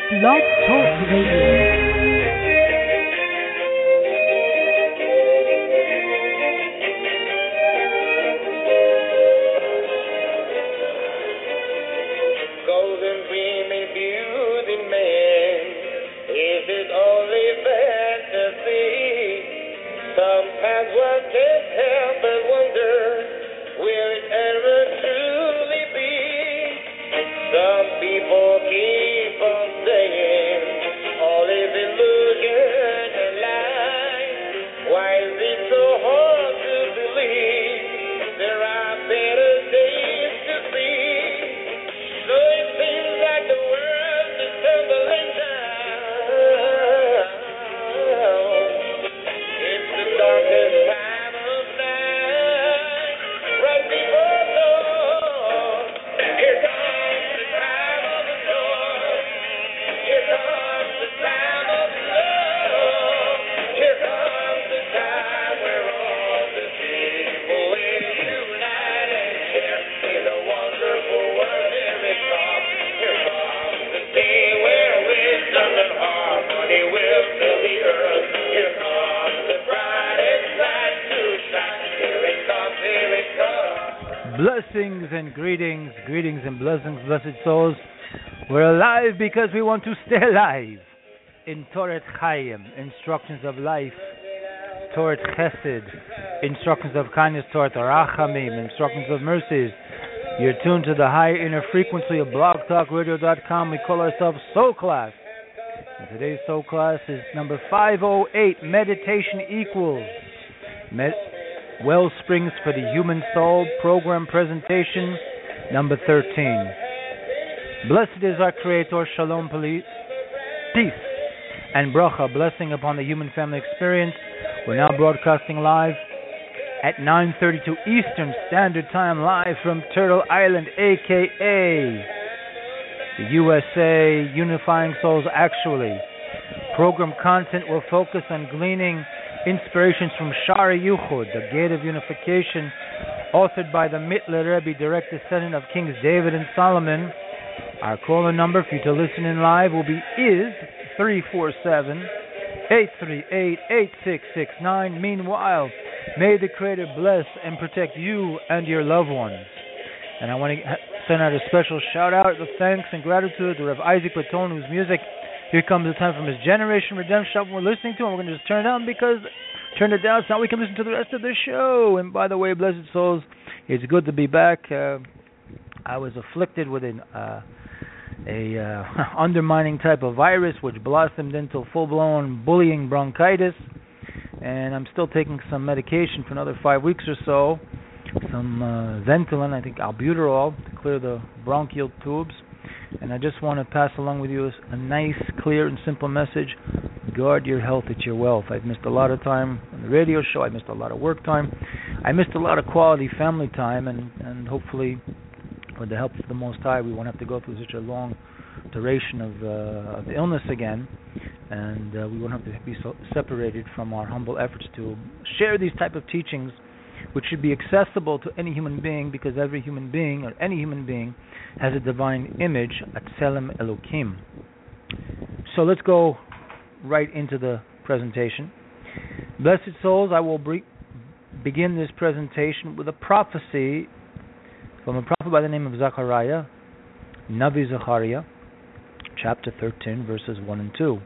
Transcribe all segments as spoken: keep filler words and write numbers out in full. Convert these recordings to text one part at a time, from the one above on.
Blog Talk Radio. Blessings and greetings, greetings and blessings, blessed souls. We're alive because we want to stay alive. In Torah Chaim, instructions of life. Torah Chesed, instructions of kindness. Torah Rachamim, instructions of mercies. You're tuned to the high inner frequency of blog talk radio dot com. We call ourselves Soul Class. And today's Soul Class is number five oh eight, Meditation Equals. Med- Well Springs for the Human Soul program presentation number thirteen. Blessed is our Creator, Shalom, peace and bracha, blessing upon the human family experience. We're now broadcasting live at nine thirty-two Eastern Standard Time, live from Turtle Island, aka the U S A, Unifying Souls Actually. Program content will focus on gleaning inspirations from Shari Yuchud, the Gate of Unification, authored by the Mittler Rebbe, direct descendant of Kings David and Solomon. Our call-in number for you to listen in live will be is three four seven, eight three eight, eight six six nine. Meanwhile, may the Creator bless and protect you and your loved ones. And I want to send out a special shout-out of thanks and gratitude to Rev Isaac Patton, whose music here comes the time from his Generation Redemption album we're listening to, and we're going to just turn it down because turn it down so now we can listen to the rest of the show. And by the way, blessed souls, it's good to be back. Uh, I was afflicted with an uh, a uh, undermining type of virus which blossomed into full-blown bullying bronchitis, and I'm still taking some medication for another five weeks or so, some uh, Ventolin, I think albuterol, to clear the bronchial tubes. And I just want to pass along with you a nice, clear, and simple message. Guard your health, it's your wealth. I've missed a lot of time on the radio show. I missed a lot of work time. I missed a lot of quality family time, and, and hopefully, with the help of the Most High, we won't have to go through such a long duration of, uh, of illness again, and uh, we won't have to be so separated from our humble efforts to share these type of teachings, which should be accessible to any human being, because every human being, or any human being, has a divine image, Atzelem Elokim. So let's go right into the presentation. Blessed souls, I will bre- begin this presentation with a prophecy from a prophet by the name of Zechariah, Navi Zechariah, chapter thirteen, verses one and two.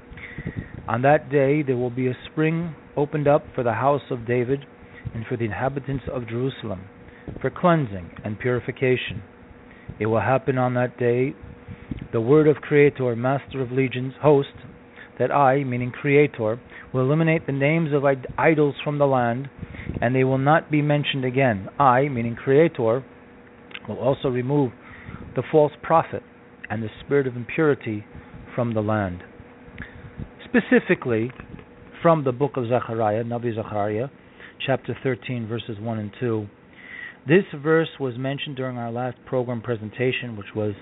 On that day there will be a spring opened up for the house of David and for the inhabitants of Jerusalem, for cleansing and purification. It will happen on that day, the word of Creator, Master of Legions, host, that I, meaning Creator, will eliminate the names of id- idols from the land, and they will not be mentioned again. I, meaning Creator, will also remove the false prophet and the spirit of impurity from the land. Specifically, from the book of Zechariah, Navi Zechariah, chapter thirteen, verses one and two. This verse was mentioned during our last program presentation, which was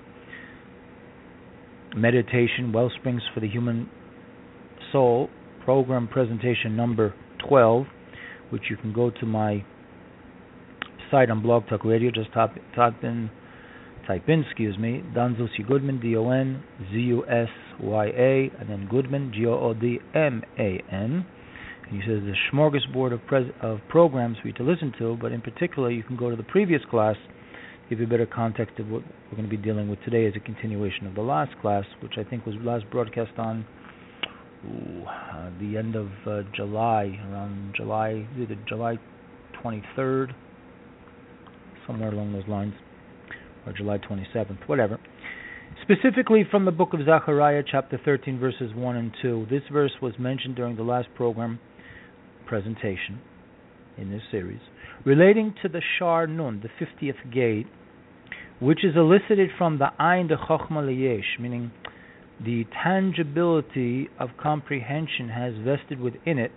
Meditation, Wellsprings for the Human Soul, program presentation number twelve, which you can go to my site on Blog Talk Radio. Just type, type in type in, excuse me, Don Zusya Goodman, D O N Z U S Y A, and then Goodman, G O O D M A N. And he says the smorgasbord of, pres- of programs for you to listen to, but in particular, you can go to the previous class, give you a better context of what we're going to be dealing with today as a continuation of the last class, which I think was last broadcast on ooh, uh, the end of uh, July, around July, either July twenty-third, somewhere along those lines, or July twenty-seventh, whatever. Specifically from the book of Zechariah, chapter thirteen, verses one and two. This verse was mentioned during the last program presentation in this series, relating to the Shar Nun, the fiftieth gate, which is elicited from the Ayin de Chochma Liyesh, meaning the tangibility of comprehension has vested within it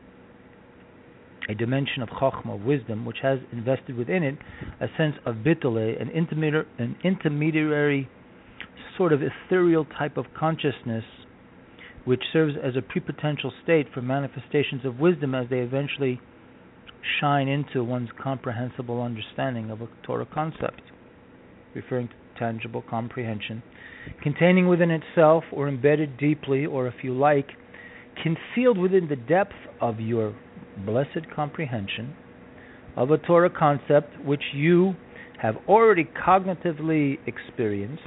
a dimension of Chochma, of wisdom, which has invested within it a sense of bitule, an intermediary, an intermediary sort of ethereal type of consciousness, which serves as a prepotential state for manifestations of wisdom as they eventually shine into one's comprehensible understanding of a Torah concept, referring to tangible comprehension, containing within itself, or embedded deeply, or if you like, concealed within the depth of your blessed comprehension of a Torah concept which you have already cognitively experienced,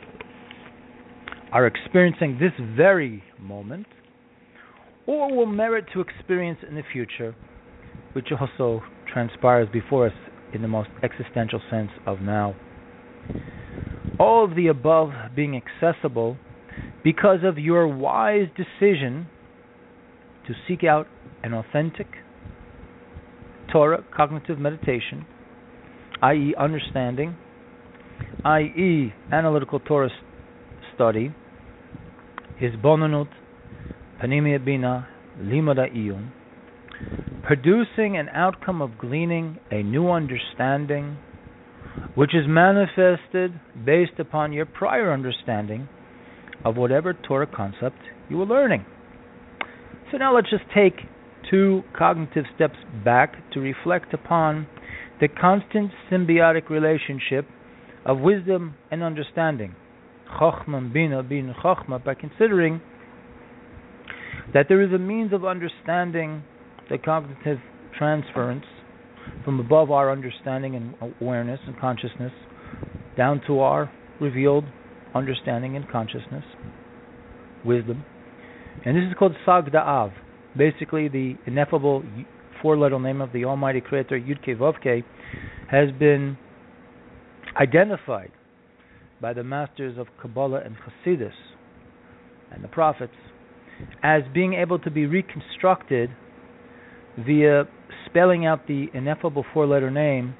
are experiencing this very moment, or will merit to experience in the future, which also transpires before us in the most existential sense of now. All of the above being accessible because of your wise decision to seek out an authentic Torah cognitive meditation, that is understanding, that is analytical Torah study, Hisbonenut, Panimiyat Bina, Limud Ha'iyun, producing an outcome of gleaning a new understanding which is manifested based upon your prior understanding of whatever Torah concept you were learning. So now let's just take two cognitive steps back to reflect upon the constant symbiotic relationship of wisdom and understanding, Chochma Bina Bin Chochma, by considering that there is a means of understanding the cognitive transference from above our understanding and awareness and consciousness down to our revealed understanding and consciousness, wisdom. And this is called Sag Da'av. Basically, the ineffable four-letter name of the Almighty Creator, Yud-Kei Vav-Kei, has been identified by the masters of Kabbalah and Hasidus and the prophets as being able to be reconstructed via spelling out the ineffable four-letter name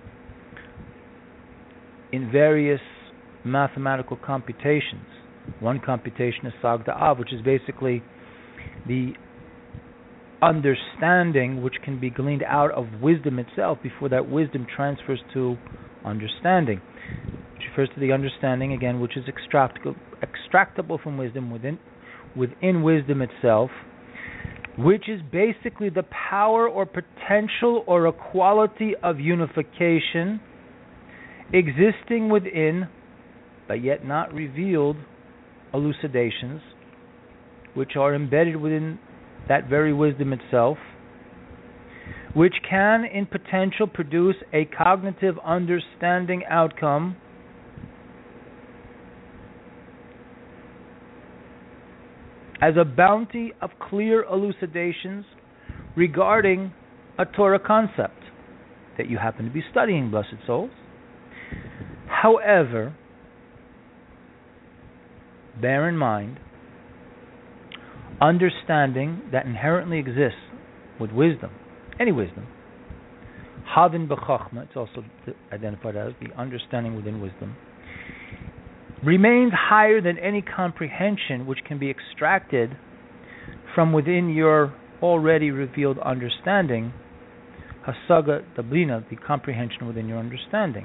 in various mathematical computations. One computation is Sag Da'av, which is basically the understanding which can be gleaned out of wisdom itself before that wisdom transfers to understanding, which refers to the understanding, again, which is extractable, extractable from wisdom within, within wisdom itself, which is basically the power or potential or a quality of unification existing within, but yet not revealed, elucidations, which are embedded within that very wisdom itself, which can in potential produce a cognitive understanding outcome as a bounty of clear elucidations regarding a Torah concept that you happen to be studying, blessed souls. However, bear in mind, understanding that inherently exists with wisdom, any wisdom, Havin b'Chochma, it's also identified as the understanding within wisdom, remains higher than any comprehension which can be extracted from within your already revealed understanding, Hasaga Dablina, the comprehension within your understanding.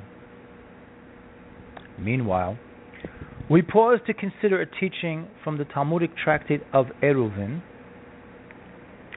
Meanwhile, we pause to consider a teaching from the Talmudic tractate of Eruvin,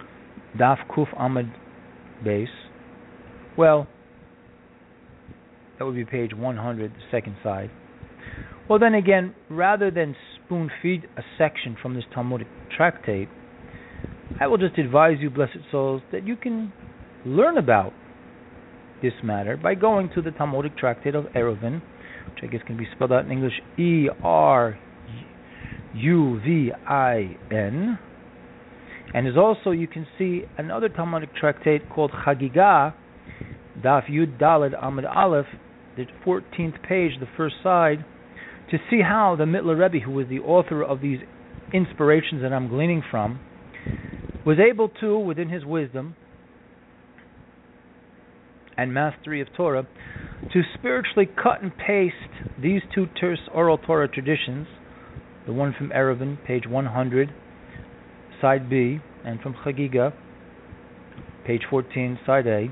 Daf Kuf Amud Beis. Well, That would be page one hundred, the second side. Well, then again, rather than spoon feed a section from this Talmudic tractate, I will just advise you, blessed souls, that you can learn about this matter by going to the Talmudic tractate of Eruvin, which I guess can be spelled out in English E R U V I N. And is also, you can see another Talmudic tractate called Chagigah, Daf Yud Daled Amud Aleph, the fourteenth page, the first side, to see how the Mittler Rebbe, who was the author of these inspirations that I'm gleaning from, was able to, within his wisdom and mastery of Torah, to spiritually cut and paste these two terse oral Torah traditions, the one from Eruvin, page one hundred, side B, and from Chagigah, page fourteen, side A,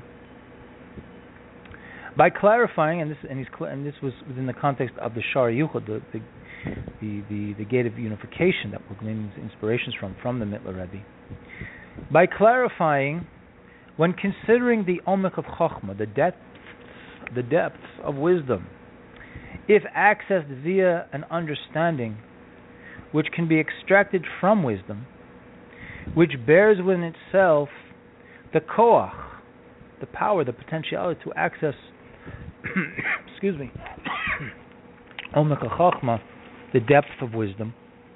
by clarifying, and this and, he's, and this was within the context of the Shar Yuchad, the the, the the the gate of unification that we're gleaning inspirations from from the Mittler Rebbe, by clarifying, when considering the omek of Chochmah, the depths, the depths of wisdom, if accessed via an understanding which can be extracted from wisdom, which bears within itself the koach, the power, the potentiality to access, excuse me, omek chochmah, the depth of wisdom.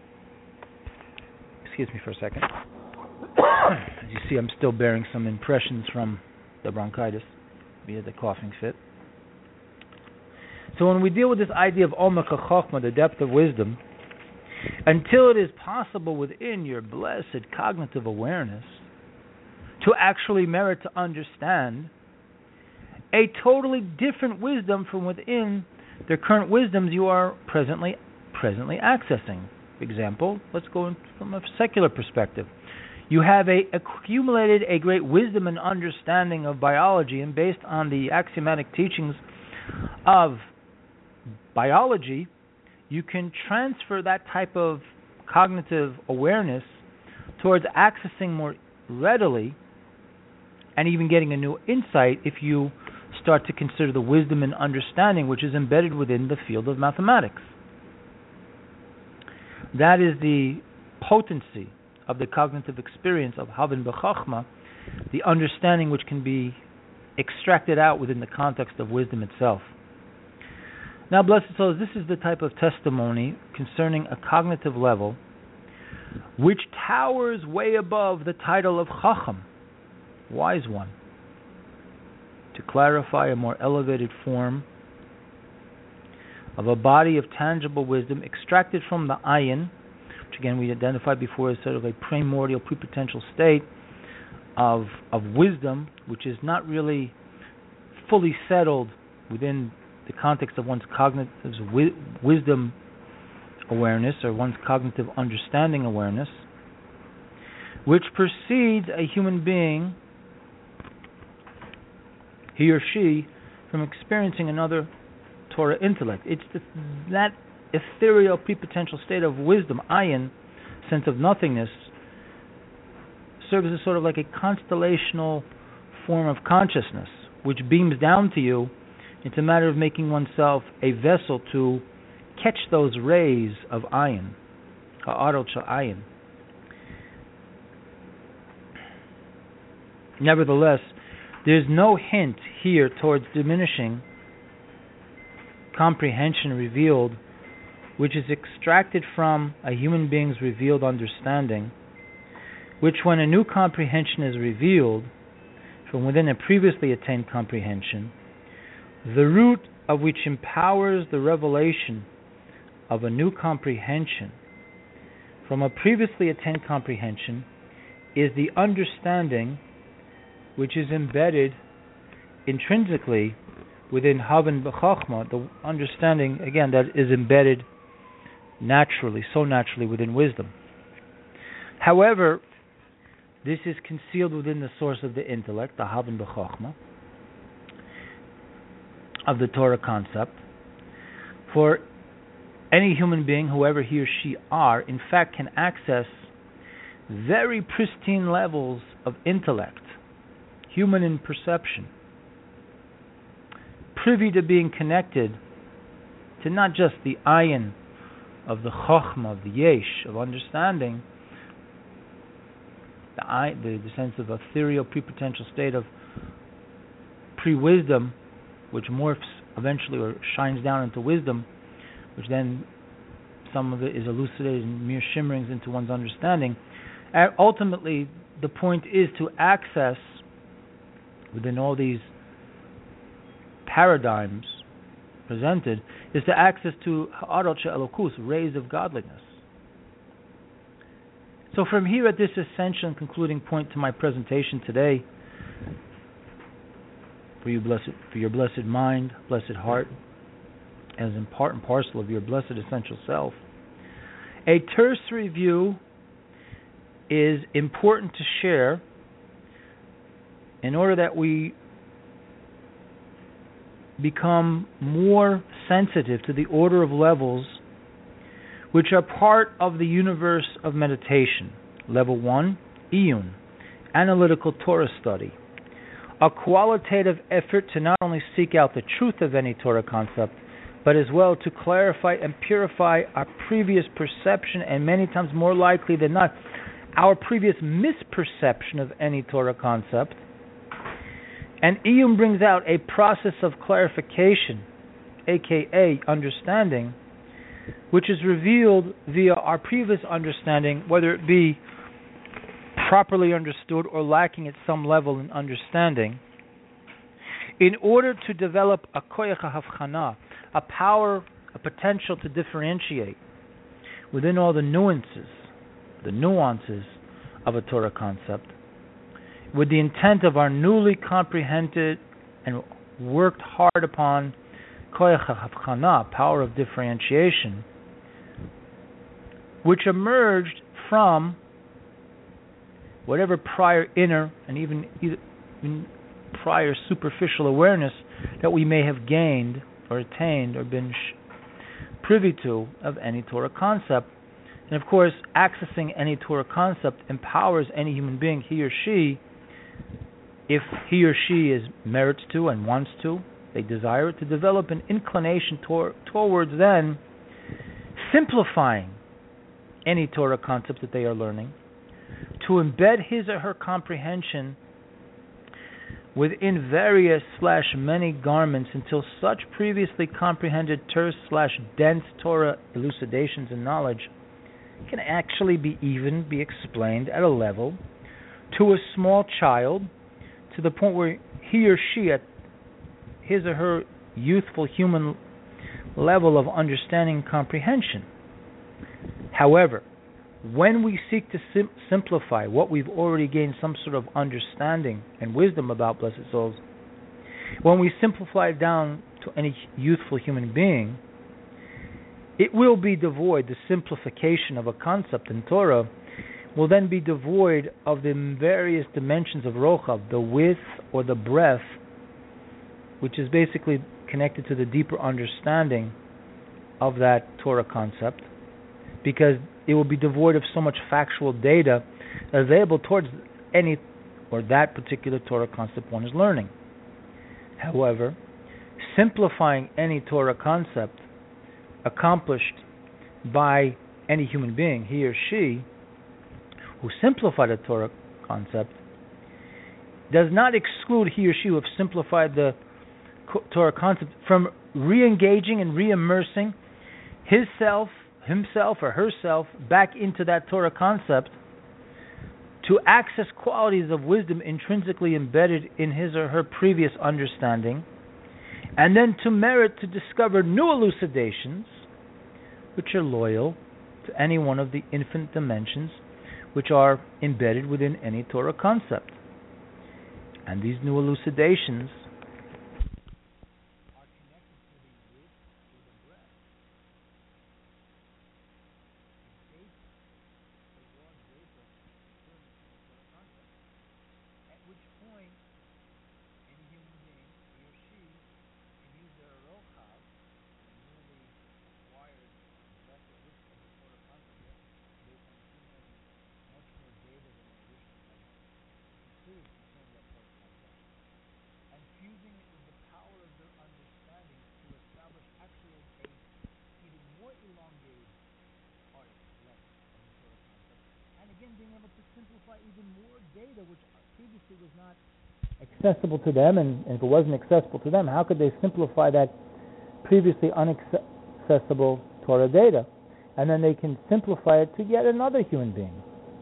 Excuse me for a second. As you see, I'm still bearing some impressions from the bronchitis via the coughing fit. So when we deal with this idea of omek chochmah, the depth of wisdom, until it is possible within your blessed cognitive awareness to actually merit to understand a totally different wisdom from within the current wisdoms you are presently presently accessing. For example, let's go in from a secular perspective. You have a, accumulated a great wisdom and understanding of biology, and based on the axiomatic teachings of biology, you can transfer that type of cognitive awareness towards accessing more readily and even getting a new insight if you start to consider the wisdom and understanding which is embedded within the field of mathematics. That is the potency of the cognitive experience of Havin B'Chachma, the understanding which can be extracted out within the context of wisdom itself. Now, blessed souls, this is the type of testimony concerning a cognitive level which towers way above the title of Chacham, wise one, to clarify a more elevated form of a body of tangible wisdom extracted from the ayin, which again we identified before as sort of a primordial, prepotential state of of wisdom, which is not really fully settled within the context of one's cognitive wi- wisdom awareness or one's cognitive understanding awareness, which precedes a human being, he or she, from experiencing another Torah intellect. It's the, that ethereal, prepotential state of wisdom, ayin, sense of nothingness, serves as sort of like a constellational form of consciousness, which beams down to you. It's a matter of making oneself a vessel to catch those rays of ayin, ha'arot sha'ayin. Nevertheless, there's no hint here towards diminishing comprehension revealed, which is extracted from a human being's revealed understanding, which, when a new comprehension is revealed from within a previously attained comprehension, the root of which empowers the revelation of a new comprehension from a previously attained comprehension is the understanding which is embedded intrinsically within Havin B'Chachma, the understanding, again, that is embedded naturally, so naturally within wisdom. However, this is concealed within the source of the intellect, the Havin B'Chachma, of the Torah concept. For any human being, whoever he or she are, in fact can access very pristine levels of intellect, human in perception, privy to being connected to not just the ayin of the chokhmah, of the yesh, of understanding, the, I, the, the sense of ethereal pre-potential state of pre-wisdom, which morphs eventually or shines down into wisdom, which then some of it is elucidated in mere shimmerings into one's understanding. And ultimately, the point is to access within all these paradigms presented, is to access to ha'arot she'elokus, rays of godliness. So from here at this essential and concluding point to my presentation today, for you blessed, for your blessed mind, blessed heart, as in part and parcel of your blessed essential self, a terse review is important to share in order that we become more sensitive to the order of levels which are part of the universe of meditation. Level one, Iyun, analytical Torah study, a qualitative effort to not only seek out the truth of any Torah concept, but as well to clarify and purify our previous perception, and many times more likely than not, our previous misperception of any Torah concept. And Iyun brings out a process of clarification, aka understanding, which is revealed via our previous understanding, whether it be properly understood or lacking at some level in understanding, in order to develop a koyach havchana, a power, a potential to differentiate within all the nuances, the nuances of a Torah concept, with the intent of our newly comprehended and worked hard upon koyach havchana, power of differentiation, which emerged from whatever prior inner and even, even prior superficial awareness that we may have gained or attained or been sh- privy to of any Torah concept. And of course, accessing any Torah concept empowers any human being, he or she, if he or she is merits to and wants to, they desire it, to develop an inclination tor- towards then simplifying any Torah concept that they are learning, to embed his or her comprehension within various slash many garments until such previously comprehended terse slash dense Torah elucidations and knowledge can actually be even be explained at a level to a small child, to the point where he or she at his or her youthful human level of understanding and comprehension. However, when we seek to sim- simplify what we've already gained some sort of understanding and wisdom about blessed souls, when we simplify it down to any youthful human being, it will be devoid, the simplification of a concept in Torah will then be devoid of the various dimensions of Rochav, the width or the breadth, which is basically connected to the deeper understanding of that Torah concept, because it will be devoid of so much factual data available towards any or that particular Torah concept one is learning. However, simplifying any Torah concept accomplished by any human being, he or she, who simplified a Torah concept, does not exclude he or she who have simplified the Torah concept from re-engaging and re-immersing his self, himself or herself back into that Torah concept to access qualities of wisdom intrinsically embedded in his or her previous understanding, and then to merit to discover new elucidations which are loyal to any one of the infinite dimensions which are embedded within any Torah concept. And these new elucidations and again, being able to simplify even more data, which previously was not accessible to them, and, and if it wasn't accessible to them, how could they simplify that previously inaccessible Torah data? And then they can simplify it to yet another human being.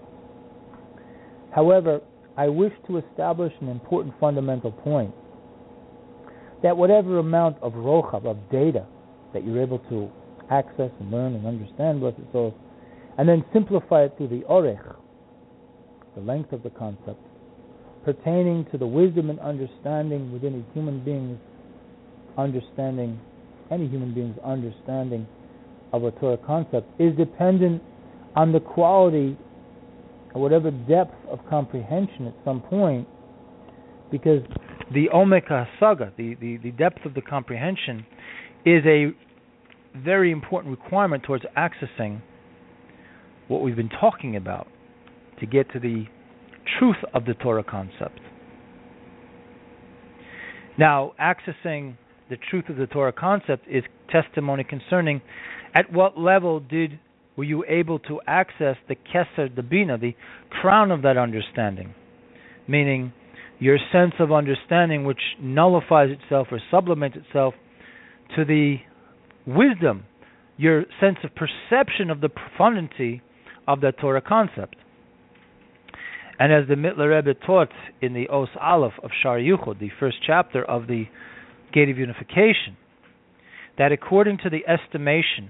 However, I wish to establish an important fundamental point, that whatever amount of rochav, of data, that you're able to access and learn and understand, blessed souls, and then simplify it through the orech, the length of the concept, pertaining to the wisdom and understanding within a human being's understanding, any human being's understanding of a Torah concept, is dependent on the quality or whatever depth of comprehension at some point, because the Omek HaSaga, the, the, the depth of the comprehension, is a very important requirement towards accessing what we've been talking about, to get to the truth of the Torah concept. Now, accessing the truth of the Torah concept is testimony concerning at what level did were you able to access the Keser, the Bina, the crown of that understanding, meaning your sense of understanding which nullifies itself or sublimates itself to the wisdom, your sense of perception of the profundity of that Torah concept. And as the Mittler Rebbe taught in the Os Aleph of Shar Yuchod, the first chapter of the Gate of Unification, that according to the estimation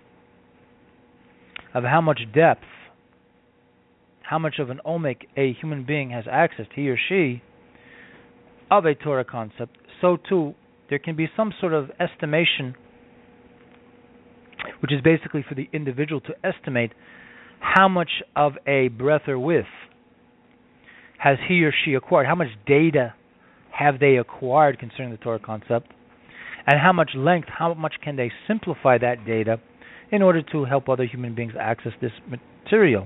of how much depth, how much of an omek a human being has access, he or she, of a Torah concept, so too there can be some sort of estimation, which is basically for the individual to estimate how much of a breadth or width has he or she acquired, how much data have they acquired concerning the Torah concept, and how much length, how much can they simplify that data in order to help other human beings access this material.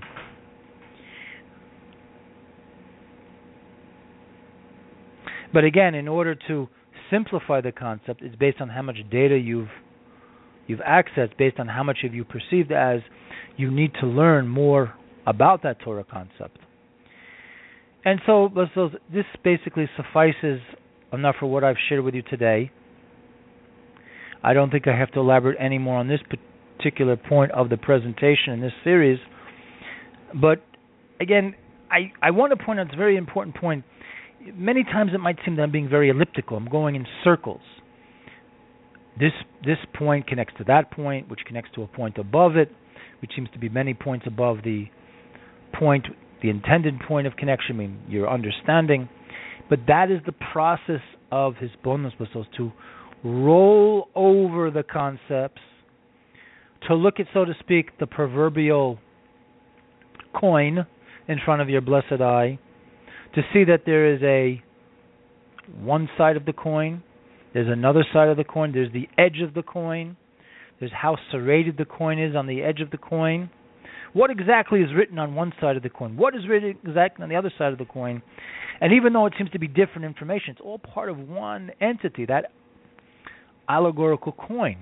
But again, in order to simplify the concept, it's based on how much data you've you've accessed, based on how much of you perceived as you need to learn more about that Torah concept. And so, so this basically suffices enough for what I've shared with you today. I don't think I have to elaborate any more on this particular point of the presentation in this series. But again, I, I want to point out this very important point. Many times it might seem that I'm being very elliptical. I'm going in circles. This this point connects to that point, which connects to a point above it, which seems to be many points above the point, the intended point of connection, I mean your understanding. But that is the process of his bonus whistles, to roll over the concepts, to look at, so to speak, the proverbial coin in front of your blessed eye, to see that there is a one side of the coin, there's another side of the coin, there's the edge of the coin, there's how serrated the coin is on the edge of the coin. What exactly is written on one side of the coin? What is written exactly on the other side of the coin? And even though it seems to be different information, it's all part of one entity, that allegorical coin.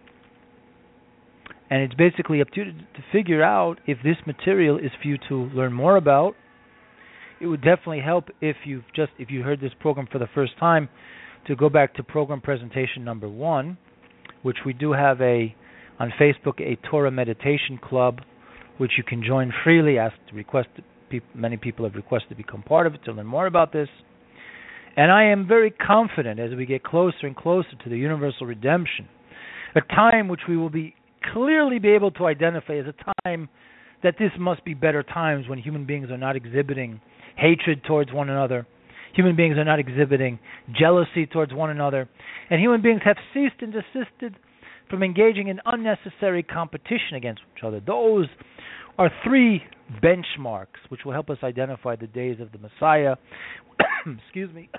And it's basically up to you to, to figure out if this material is for you to learn more about. It would definitely help if you've just if you heard this program for the first time to go back to program presentation number one, which we do have a on Facebook, a Torah meditation club, which you can join freely. Ask to request. Many people have requested to become part of it to learn more about this. And I am very confident as we get closer and closer to the universal redemption, a time which we will be clearly be able to identify as a time that this must be better times, when human beings are not exhibiting hatred towards one another, human beings are not exhibiting jealousy towards one another, and human beings have ceased and desisted from engaging in unnecessary competition against each other. Those are three benchmarks which will help us identify the days of the Messiah. Excuse me.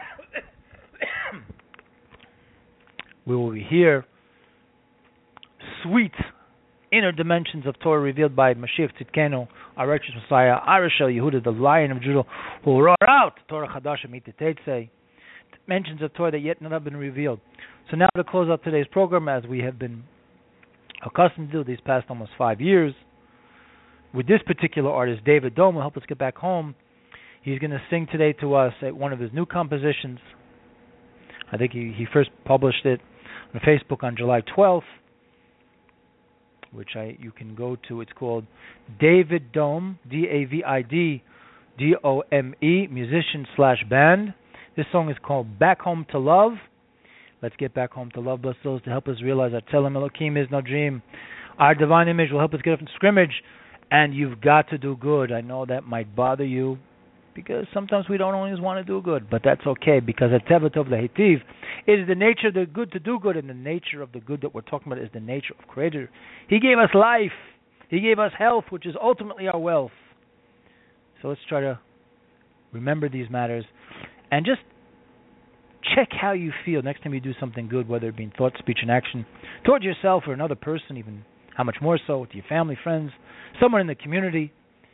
We will hear sweet inner dimensions of Torah revealed by Mashiach Tzidkenu, our righteous Messiah, Arashel Yehuda, the Lion of Judah, who will roar out Torah Chadash Mitetetzei, dimensions of Torah that yet not have been revealed. So now to close out today's program, as we have been accustomed to do these past almost five years, with this particular artist, David Dome, will help us get back home. He's going to sing today to us at one of his new compositions. I think he, he first published it on Facebook on July twelfth, which I you can go to. It's called David Dome, D A V I D D O M E, musician slash band. This song is called Back Home to Love. Let's get back home to love. Bless those to help us realize that Tzelem Elokim is no dream. Our divine image will help us get up from scrimmage, and you've got to do good. I know that might bother you, because sometimes we don't always want to do good, but that's okay, because at Teva Tov Lehitiv, it is the nature of the good to do good, and the nature of the good that we're talking about is the nature of Creator. He gave us life. He gave us health, which is ultimately our wealth. So let's try to remember these matters, and just check how you feel next time you do something good, whether it be in thought, speech, and action, towards yourself or another person, even how much more so, with your family, friends, someone in the community,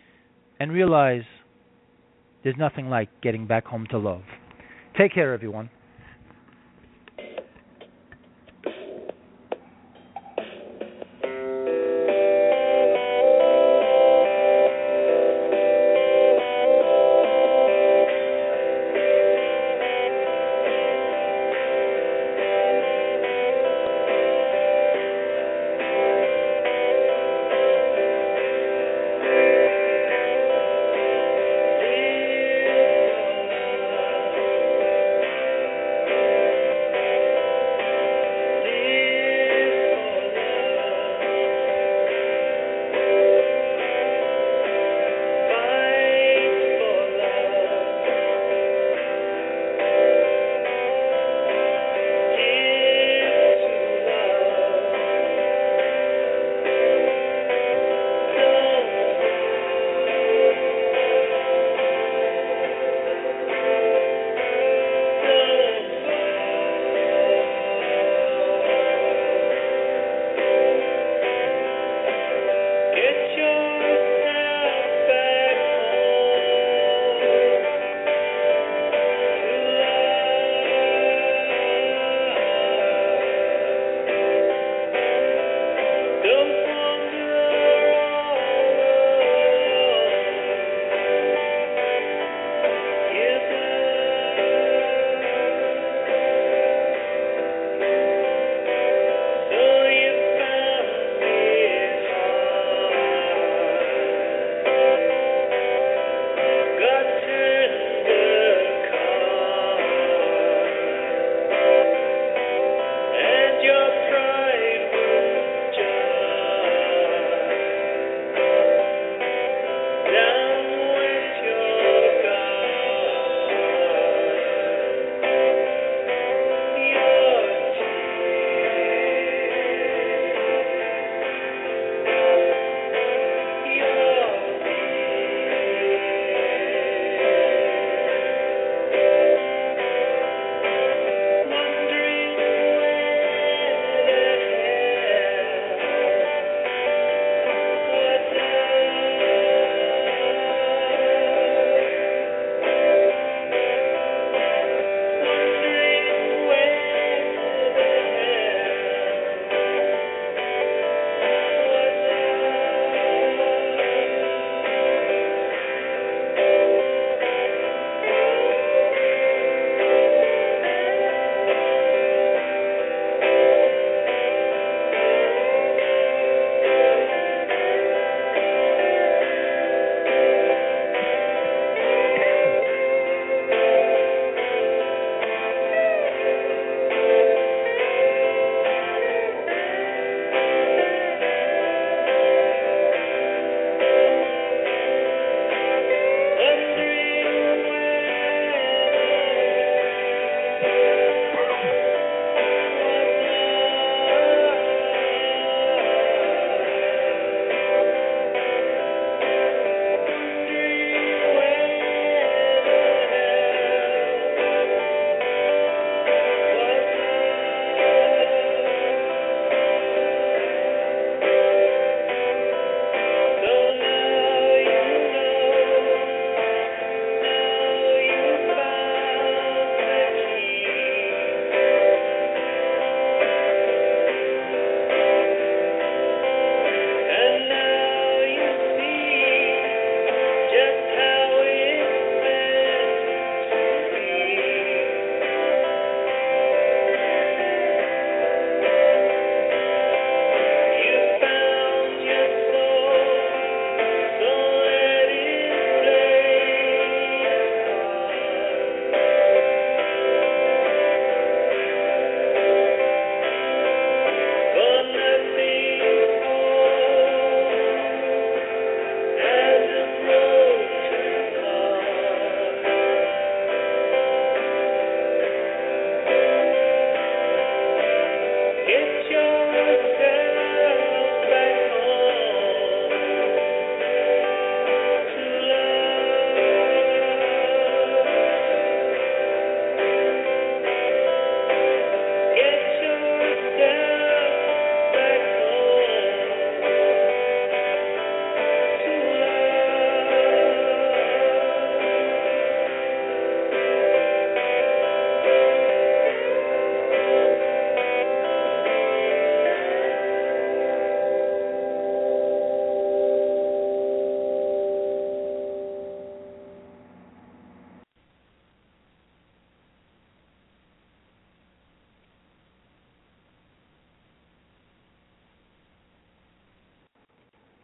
and realize there's nothing like getting back home to love. Take care, everyone.